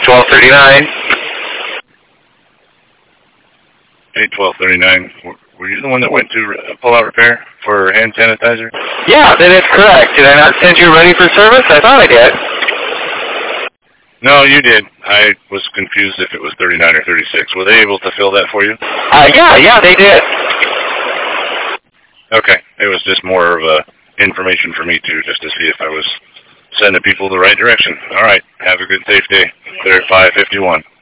81239. 81239. Were you the one that went to pull-out repair for hand sanitizer? Yeah, that is correct. Did I not send you ready for service? I thought I did. No, you did. I was confused if it was 39 or 36. Were they able to fill that for you? Yeah, they did. Okay. It was just more of information for me, too, just to see if I was sending people the right direction. All right. Have a good, safe day. Clear at 551.